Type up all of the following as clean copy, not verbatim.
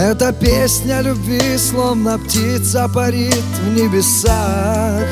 Эта песня любви, словно птица парит в небесах.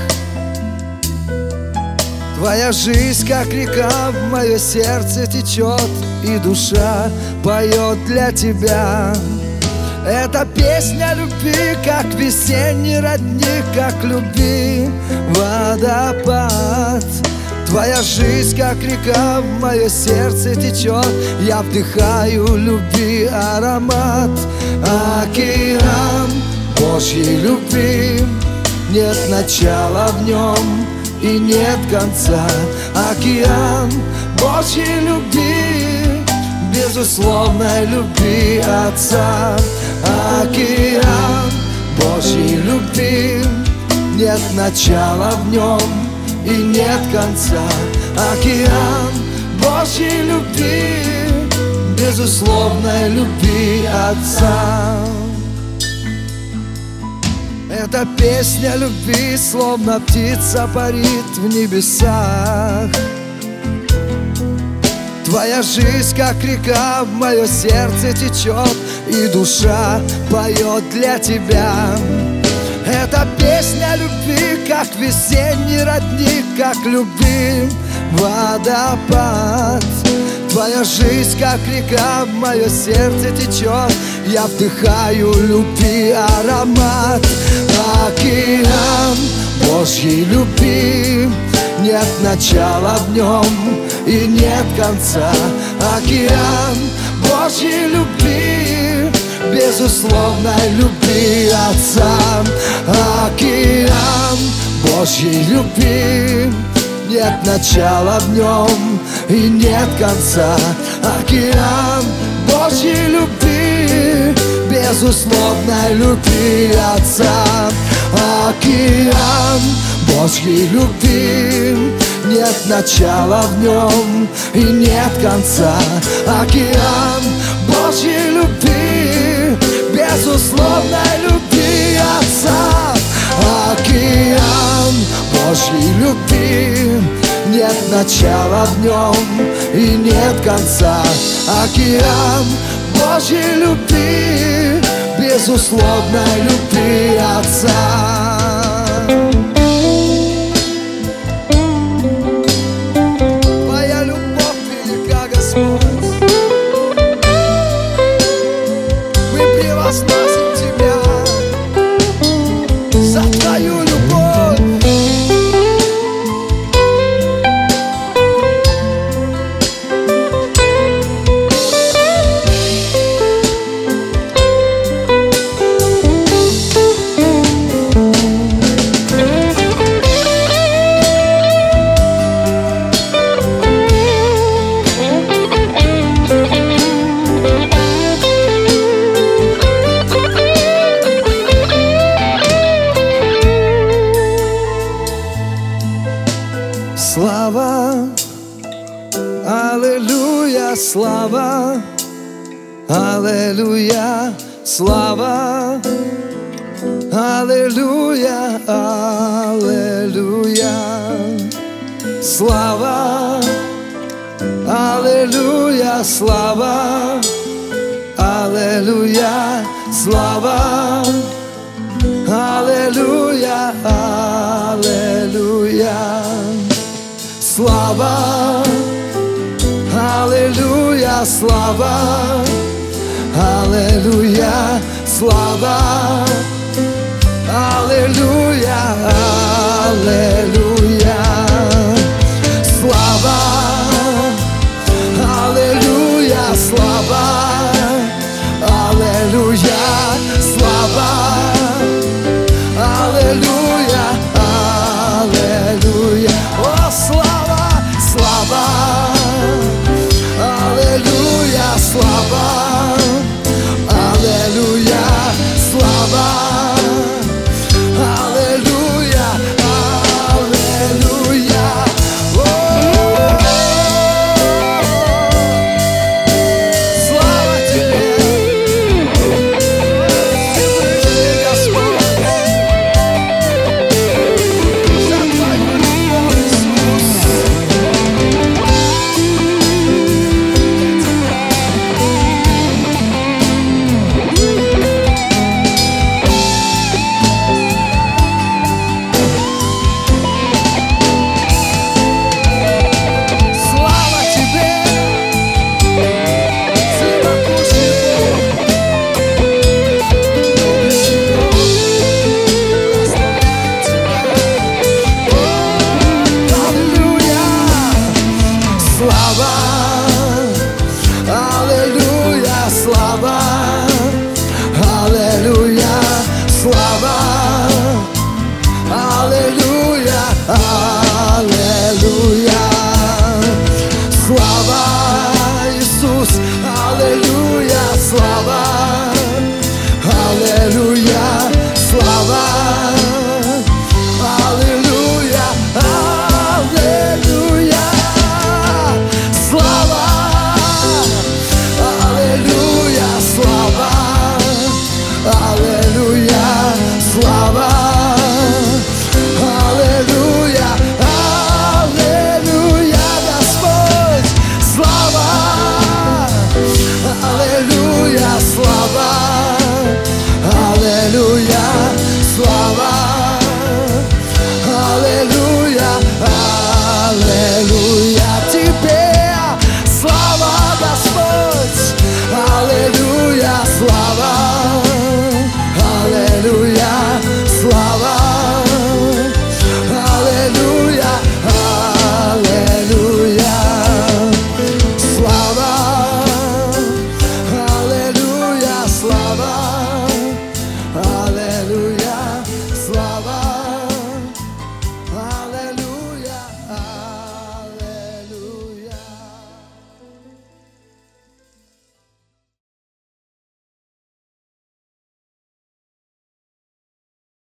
Твоя жизнь, как река, в мое сердце течет, и душа поет для тебя. Эта песня любви, как весенний родник, как любви водопад. Твоя жизнь, как река, в мое сердце течет, я вдыхаю любви аромат. Океан Божьей любви, нет начала в нем и нет конца. Океан Божьей любви, безусловной любви Отца. Океан Божьей любви, нет начала в нем и нет конца. Океан Божьей любви, безусловной любви Отца. Эта песня любви, словно птица парит в небесах. Твоя жизнь, как река, в мое сердце течет, и душа поет для тебя. Эта песня любви, как весенний родник, как любви водопад. Твоя жизнь, как река, в мое сердце течет, я вдыхаю любви аромат. Океан Божьей любви, нет начала в нем и нет конца. Океан Божьей любви, безусловной любви Отца. Океан Божьей любви, нет начала в нем и нет конца. Океан Божьей любви, безусловной любви Отца. Океан Божьей любви, нет начала в нем и нет конца. Океан Божьей любви, безусловной любви Отца. Океан Божьей любви, нет начала в нем и нет конца. Океан Божьей любви, безусловной любви Отца. Твоя любовь велика, Господь, мы превозносим Тебя за Твою любовь. Слава, аллилуйя, слава, аллилуйя, слава, аллилуйя, аллилуйя, слава, аллилуйя, слава, аллилуйя, слава, аллилуйя, аллилуйя. Слава, аллилуйя, слава, аллилуйя, слава, аллилуйя, аллилуйя.